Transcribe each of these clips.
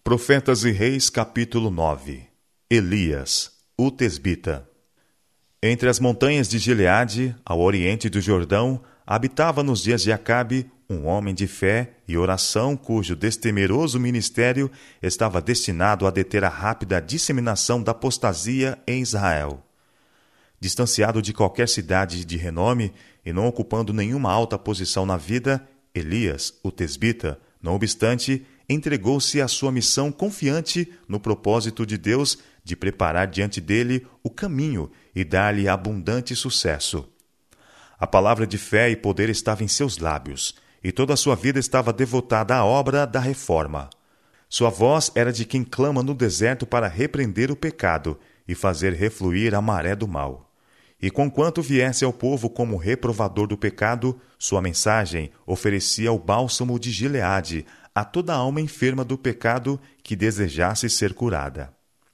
Profetas e Reis, capítulo 9. Elias, o tesbita. Entre as montanhas de Gileade, ao oriente do Jordão, habitava nos dias de Acabe um homem de fé e oração cujo destemeroso ministério estava destinado a deter a rápida disseminação da apostasia em Israel. Distanciado de qualquer cidade de renome e não ocupando nenhuma alta posição na vida, Elias, o tesbita, não obstante, entregou-se à sua missão confiante no propósito de Deus de preparar diante dele o caminho e dar-lhe abundante sucesso. A palavra de fé e poder estava em seus lábios, e toda a sua vida estava devotada à obra da reforma. Sua voz era de quem clama no deserto para repreender o pecado e fazer refluir a maré do mal. E conquanto viesse ao povo como reprovador do pecado, sua mensagem oferecia o bálsamo de Gileade a toda alma enferma do pecado que desejasse ser curada.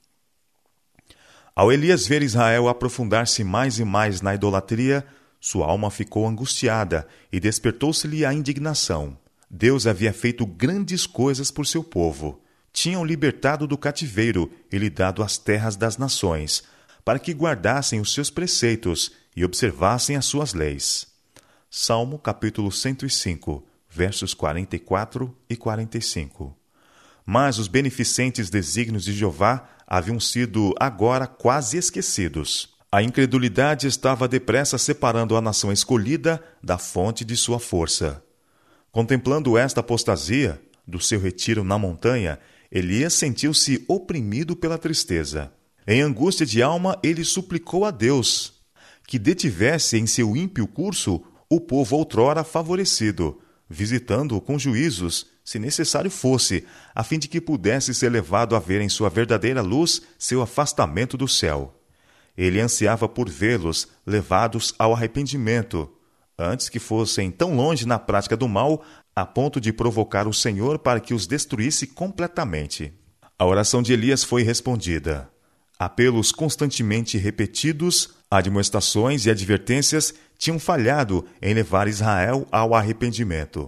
Ao Elias ver Israel aprofundar-se mais e mais na idolatria, sua alma ficou angustiada e despertou-se-lhe a indignação. Deus havia feito grandes coisas por seu povo. Tinham libertado do cativeiro e lhe dado as terras das nações, para que guardassem os seus preceitos e observassem as suas leis. Salmo capítulo 105, versos 44 e 45. Mas os beneficentes desígnios de Jeová haviam sido agora quase esquecidos. A incredulidade estava depressa separando a nação escolhida da fonte de sua força. Contemplando esta apostasia, do seu retiro na montanha, Elias sentiu-se oprimido pela tristeza. Em angústia de alma, ele suplicou a Deus que detivesse em seu ímpio curso o povo outrora favorecido, visitando-o com juízos, se necessário fosse, a fim de que pudesse ser levado a ver em sua verdadeira luz seu afastamento do céu. Ele ansiava por vê-los levados ao arrependimento, antes que fossem tão longe na prática do mal, a ponto de provocar o Senhor para que os destruísse completamente. A oração de Elias foi respondida. Apelos constantemente repetidos, admoestações e advertências tinham falhado em levar Israel ao arrependimento.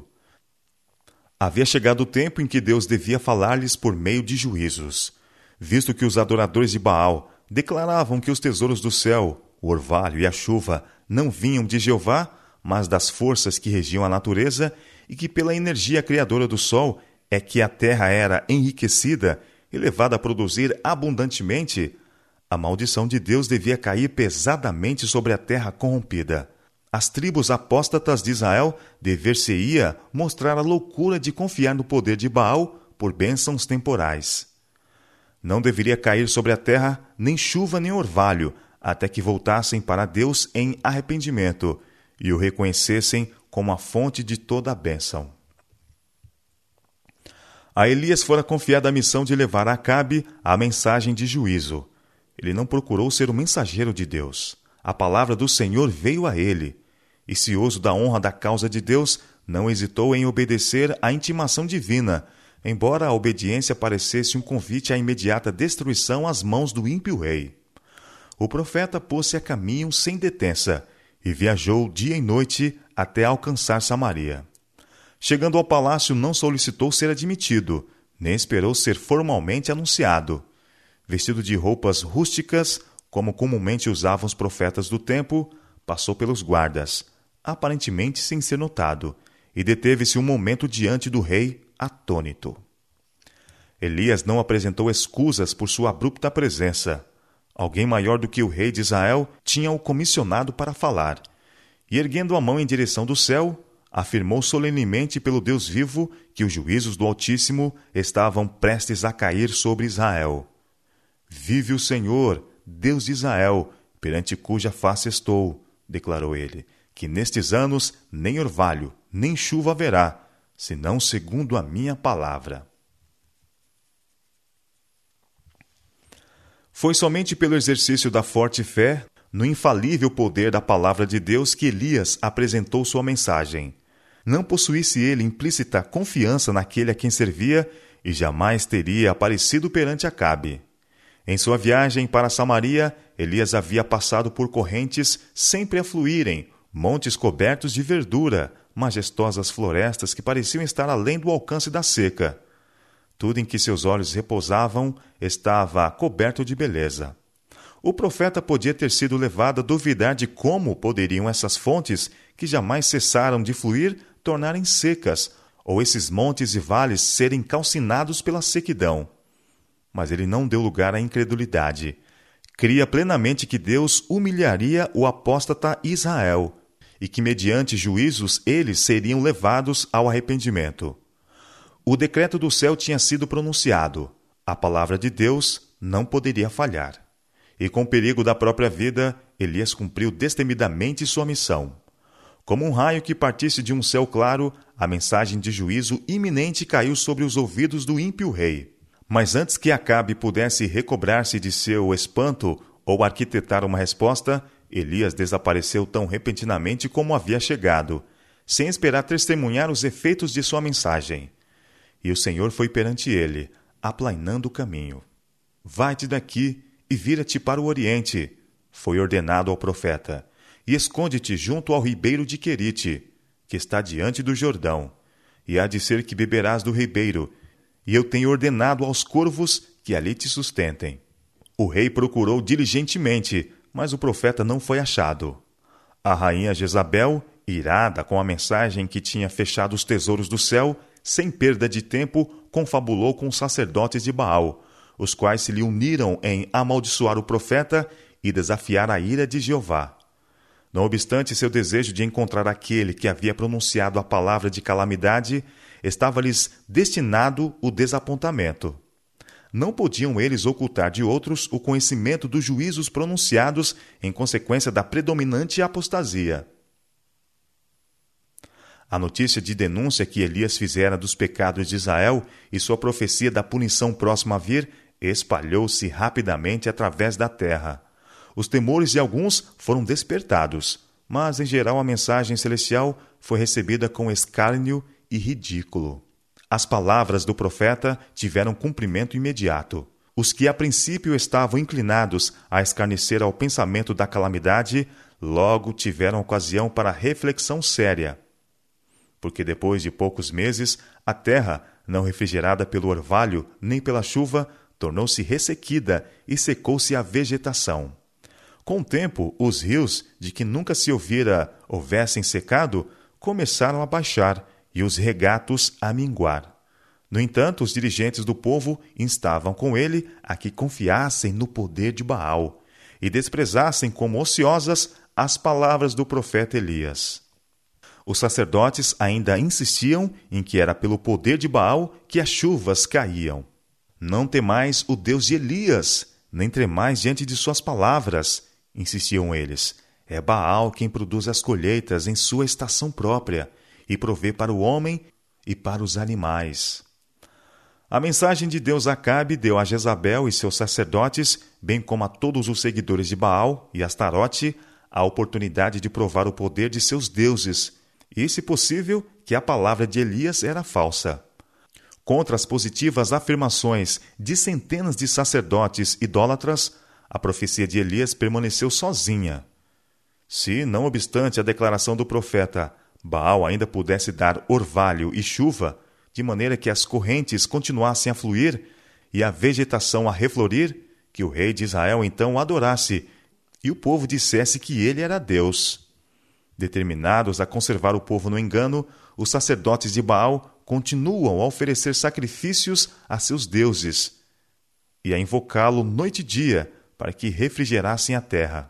Havia chegado o tempo em que Deus devia falar-lhes por meio de juízos, visto que os adoradores de Baal declaravam que os tesouros do céu, o orvalho e a chuva, não vinham de Jeová, mas das forças que regiam a natureza, e que pela energia criadora do sol é que a terra era enriquecida e levada a produzir abundantemente. A maldição de Deus devia cair pesadamente sobre a terra corrompida. As tribos apóstatas de Israel dever-se-ia mostrar a loucura de confiar no poder de Baal por bênçãos temporais. Não deveria cair sobre a terra nem chuva nem orvalho, até que voltassem para Deus em arrependimento e o reconhecessem como a fonte de toda a bênção. A Elias fora confiada a missão de levar a Acabe a mensagem de juízo. Ele não procurou ser o mensageiro de Deus. A palavra do Senhor veio a ele. E cioso da honra da causa de Deus, não hesitou em obedecer à intimação divina, embora a obediência parecesse um convite à imediata destruição às mãos do ímpio rei. O profeta pôs-se a caminho sem detença e viajou dia e noite até alcançar Samaria. Chegando ao palácio, não solicitou ser admitido, nem esperou ser formalmente anunciado. Vestido de roupas rústicas, como comumente usavam os profetas do tempo, passou pelos guardas, aparentemente sem ser notado, e deteve-se um momento diante do rei, atônito. Elias não apresentou escusas por sua abrupta presença. Alguém maior do que o rei de Israel tinha-o comissionado para falar, e erguendo a mão em direção do céu, afirmou solenemente pelo Deus vivo que os juízos do Altíssimo estavam prestes a cair sobre Israel. Vive o Senhor, Deus de Israel, perante cuja face estou, declarou ele, que nestes anos nem orvalho, nem chuva haverá, senão segundo a minha palavra. Foi somente pelo exercício da forte fé, no infalível poder da palavra de Deus, que Elias apresentou sua mensagem. Não possuísse ele implícita confiança naquele a quem servia e jamais teria aparecido perante Acabe. Em sua viagem para Samaria, Elias havia passado por correntes sempre a fluírem, montes cobertos de verdura, majestosas florestas que pareciam estar além do alcance da seca. Tudo em que seus olhos repousavam estava coberto de beleza. O profeta podia ter sido levado a duvidar de como poderiam essas fontes, que jamais cessaram de fluir, tornarem secas, ou esses montes e vales serem calcinados pela sequidão. Mas ele não deu lugar à incredulidade. Cria plenamente que Deus humilharia o apóstata Israel, e que mediante juízos eles seriam levados ao arrependimento. O decreto do céu tinha sido pronunciado. A palavra de Deus não poderia falhar. E com perigo da própria vida, Elias cumpriu destemidamente sua missão. Como um raio que partisse de um céu claro, a mensagem de juízo iminente caiu sobre os ouvidos do ímpio rei. Mas antes que Acabe pudesse recobrar-se de seu espanto ou arquitetar uma resposta, Elias desapareceu tão repentinamente como havia chegado, sem esperar testemunhar os efeitos de sua mensagem. E o Senhor foi perante ele, aplainando o caminho. Vai-te daqui e vira-te para o oriente, foi ordenado ao profeta, e esconde-te junto ao ribeiro de Querite, que está diante do Jordão, e há de ser que beberás do ribeiro, e eu tenho ordenado aos corvos que ali te sustentem. O rei procurou diligentemente, mas o profeta não foi achado. A rainha Jezabel, irada com a mensagem que tinha fechado os tesouros do céu, sem perda de tempo, confabulou com os sacerdotes de Baal, os quais se lhe uniram em amaldiçoar o profeta e desafiar a ira de Jeová. Não obstante seu desejo de encontrar aquele que havia pronunciado a palavra de calamidade, estava-lhes destinado o desapontamento. Não podiam eles ocultar de outros o conhecimento dos juízos pronunciados em consequência da predominante apostasia. A notícia de denúncia que Elias fizera dos pecados de Israel e sua profecia da punição próxima a vir espalhou-se rapidamente através da terra. Os temores de alguns foram despertados, mas em geral a mensagem celestial foi recebida com escárnio e ridículo. As palavras do profeta tiveram cumprimento imediato. Os que a princípio estavam inclinados a escarnecer ao pensamento da calamidade, logo tiveram ocasião para reflexão séria. Porque depois de poucos meses, a terra, não refrigerada pelo orvalho nem pela chuva, tornou-se ressequida e secou-se a vegetação. Com o tempo, os rios, de que nunca se houvessem secado, começaram a baixar e os regatos a minguar. No entanto, os dirigentes do povo instavam com ele a que confiassem no poder de Baal e desprezassem como ociosas as palavras do profeta Elias. Os sacerdotes ainda insistiam em que era pelo poder de Baal que as chuvas caíam. Não temais o Deus de Elias, nem tremais diante de suas palavras, insistiam eles. É Baal quem produz as colheitas em sua estação própria e provê para o homem e para os animais. A mensagem de Deus a Acabe deu a Jezabel e seus sacerdotes, bem como a todos os seguidores de Baal e Astarote, a oportunidade de provar o poder de seus deuses, e, se possível, que a palavra de Elias era falsa. Contra as positivas afirmações de centenas de sacerdotes idólatras, a profecia de Elias permaneceu sozinha. Se, não obstante a declaração do profeta, Baal ainda pudesse dar orvalho e chuva, de maneira que as correntes continuassem a fluir e a vegetação a reflorir, que o rei de Israel então o adorasse e o povo dissesse que ele era Deus. Determinados a conservar o povo no engano, os sacerdotes de Baal continuam a oferecer sacrifícios a seus deuses e a invocá-lo noite e dia para que refrigerassem a terra.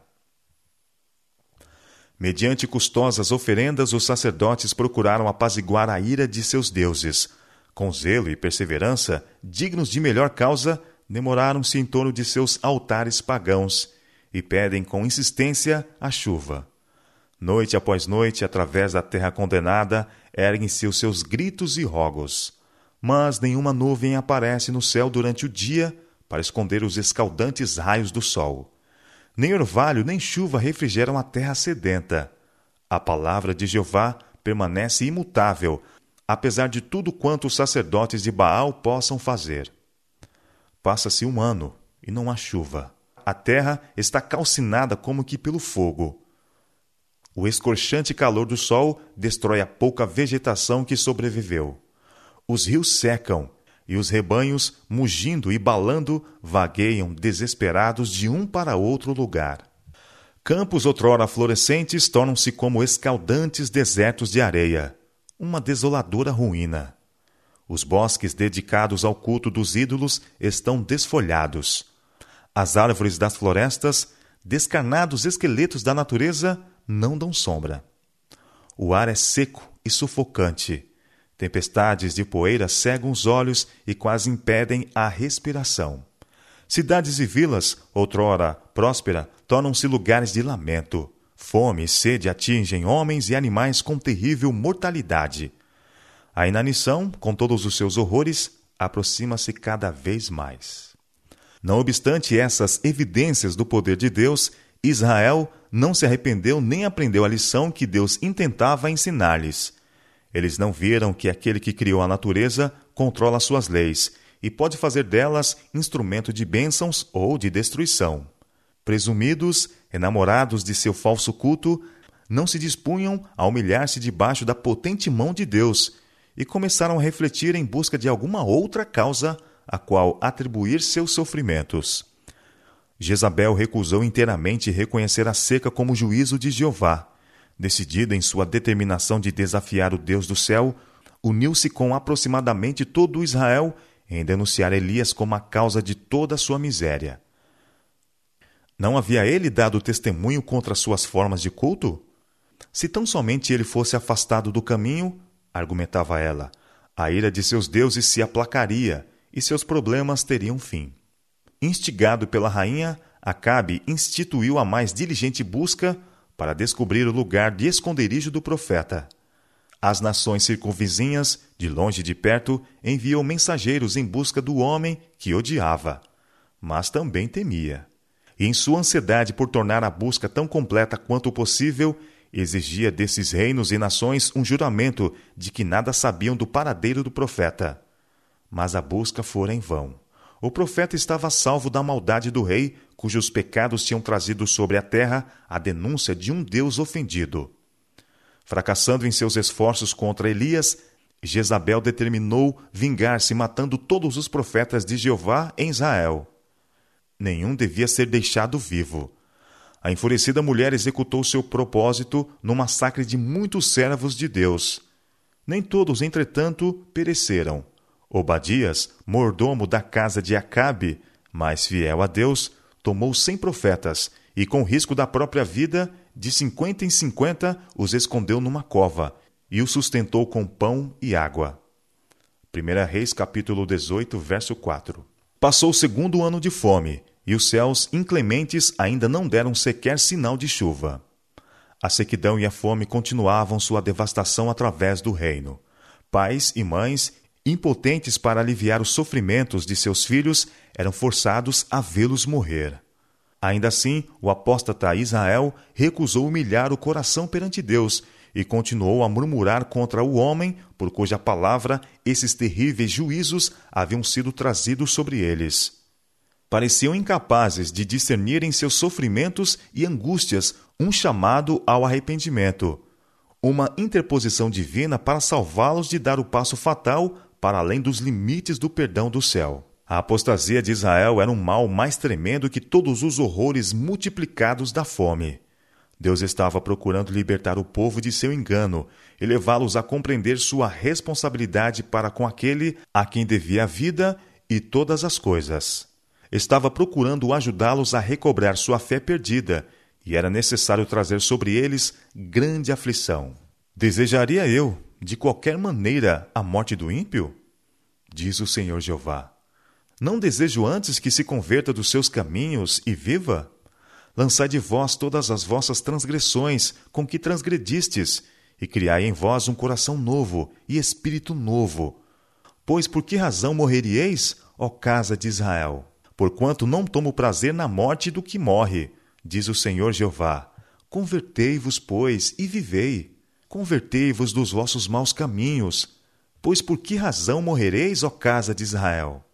Mediante custosas oferendas, os sacerdotes procuraram apaziguar a ira de seus deuses. Com zelo e perseverança, dignos de melhor causa, demoraram-se em torno de seus altares pagãos e pedem com insistência a chuva. Noite após noite, através da terra condenada, erguem-se os seus gritos e rogos. Mas nenhuma nuvem aparece no céu durante o dia para esconder os escaldantes raios do sol. Nem orvalho nem chuva refrigeram a terra sedenta. A palavra de Jeová permanece imutável, apesar de tudo quanto os sacerdotes de Baal possam fazer. Passa-se 1 ano e não há chuva. A terra está calcinada como que pelo fogo. O escorchante calor do sol destrói a pouca vegetação que sobreviveu. Os rios secam e os rebanhos, mugindo e balando, vagueiam desesperados de um para outro lugar. Campos outrora florescentes tornam-se como escaldantes desertos de areia, uma desoladora ruína. Os bosques dedicados ao culto dos ídolos estão desfolhados. As árvores das florestas, descarnados esqueletos da natureza, não dão sombra. O ar é seco e sufocante. Tempestades de poeira cegam os olhos e quase impedem a respiração. Cidades e vilas, outrora próspera, tornam-se lugares de lamento. Fome e sede atingem homens e animais com terrível mortalidade. A inanição, com todos os seus horrores, aproxima-se cada vez mais. Não obstante essas evidências do poder de Deus, Israel não se arrependeu nem aprendeu a lição que Deus intentava ensinar-lhes. Eles não viram que aquele que criou a natureza controla suas leis e pode fazer delas instrumento de bênçãos ou de destruição. Presumidos, enamorados de seu falso culto, não se dispunham a humilhar-se debaixo da potente mão de Deus e começaram a refletir em busca de alguma outra causa a qual atribuir seus sofrimentos. Jezabel recusou inteiramente reconhecer a seca como juízo de Jeová. Decidida em sua determinação de desafiar o Deus do céu, uniu-se com aproximadamente todo Israel em denunciar Elias como a causa de toda a sua miséria. Não havia ele dado testemunho contra suas formas de culto? Se tão somente ele fosse afastado do caminho, argumentava ela, a ira de seus deuses se aplacaria e seus problemas teriam fim. Instigado pela rainha, Acabe instituiu a mais diligente busca para descobrir o lugar de esconderijo do profeta. As nações circunvizinhas, de longe e de perto, enviam mensageiros em busca do homem que odiava, mas também temia. E em sua ansiedade por tornar a busca tão completa quanto possível, exigia desses reinos e nações um juramento de que nada sabiam do paradeiro do profeta. Mas a busca fora em vão. O profeta estava salvo da maldade do rei, cujos pecados tinham trazido sobre a terra a denúncia de um Deus ofendido. Fracassando em seus esforços contra Elias, Jezabel determinou vingar-se matando todos os profetas de Jeová em Israel. Nenhum devia ser deixado vivo. A enfurecida mulher executou seu propósito no massacre de muitos servos de Deus. Nem todos, entretanto, pereceram. Obadias, mordomo da casa de Acabe, mas fiel a Deus, tomou 100 profetas e, com risco da própria vida, de 50 em 50 os escondeu numa cova e os sustentou com pão e água. 1 Reis, capítulo 18, verso 4. Passou o segundo ano de fome, e os céus inclementes ainda não deram sequer sinal de chuva. A sequidão e a fome continuavam sua devastação através do reino. Pais e mães, impotentes para aliviar os sofrimentos de seus filhos, eram forçados a vê-los morrer. Ainda assim, o apóstata Israel recusou humilhar o coração perante Deus e continuou a murmurar contra o homem, por cuja palavra esses terríveis juízos haviam sido trazidos sobre eles. Pareciam incapazes de discernir em seus sofrimentos e angústias um chamado ao arrependimento, uma interposição divina para salvá-los de dar o passo fatal para além dos limites do perdão do céu. A apostasia de Israel era um mal mais tremendo que todos os horrores multiplicados da fome. Deus estava procurando libertar o povo de seu engano e levá-los a compreender sua responsabilidade para com aquele a quem devia a vida e todas as coisas. Estava procurando ajudá-los a recobrar sua fé perdida, e era necessário trazer sobre eles grande aflição. Desejaria eu, de qualquer maneira, a morte do ímpio? Diz o Senhor Jeová. Não desejo antes que se converta dos seus caminhos e viva? Lançai de vós todas as vossas transgressões com que transgredistes, e criai em vós um coração novo e espírito novo. Pois por que razão morreríeis, ó casa de Israel? Porquanto não tomo prazer na morte do que morre, diz o Senhor Jeová. Convertei-vos, pois, e vivei. Convertei-vos dos vossos maus caminhos. Pois por que razão morrereis, ó casa de Israel?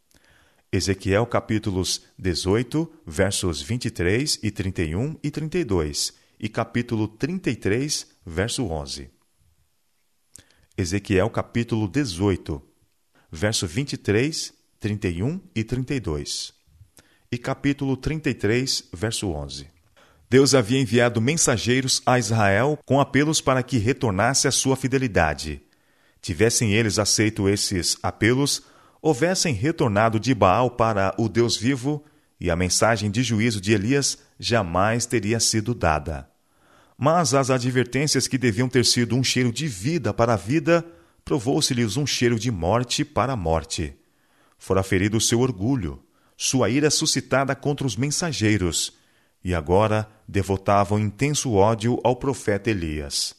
Ezequiel capítulos 18, versos 23 e 31 e 32, e capítulo 33, verso 11. Ezequiel capítulo 18. verso 23, 31 e 32. E capítulo 33, verso 11. Deus havia enviado mensageiros a Israel com apelos para que retornasse à sua fidelidade. Tivessem eles aceito esses apelos, houvessem retornado de Baal para o Deus vivo, e a mensagem de juízo de Elias jamais teria sido dada. Mas as advertências que deviam ter sido um cheiro de vida para a vida, provou-se-lhes um cheiro de morte para a morte. Fora ferido o seu orgulho, sua ira suscitada contra os mensageiros, e agora devotavam intenso ódio ao profeta Elias.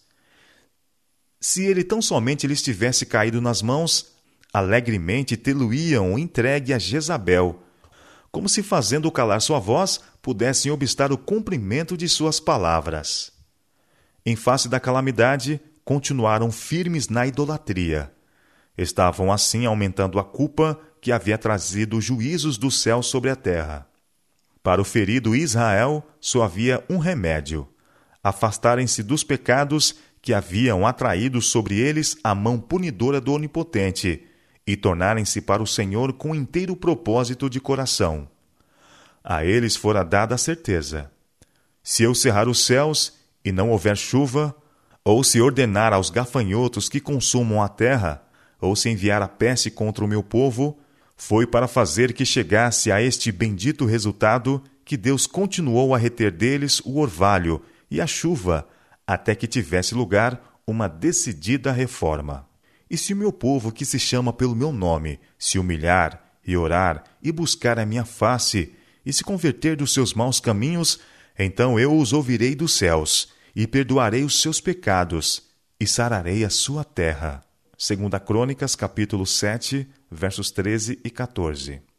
Se ele tão somente lhes tivesse caído nas mãos, alegremente tê-lo-iam entregue a Jezabel, como se fazendo calar sua voz, pudessem obstar o cumprimento de suas palavras. Em face da calamidade, continuaram firmes na idolatria. Estavam assim aumentando a culpa que havia trazido juízos do céu sobre a terra. Para o ferido Israel, só havia um remédio: afastarem-se dos pecados que haviam atraído sobre eles a mão punidora do Onipotente e tornarem-se para o Senhor com inteiro propósito de coração. A eles fora dada a certeza: se eu cerrar os céus e não houver chuva, ou se ordenar aos gafanhotos que consumam a terra, ou se enviar a peste contra o meu povo, foi para fazer que chegasse a este bendito resultado que Deus continuou a reter deles o orvalho e a chuva, até que tivesse lugar uma decidida reforma. E se o meu povo, que se chama pelo meu nome, se humilhar e orar e buscar a minha face, e se converter dos seus maus caminhos, então eu os ouvirei dos céus, e perdoarei os seus pecados, e sararei a sua terra. 2 Crônicas, capítulo 7, versos 13 e 14.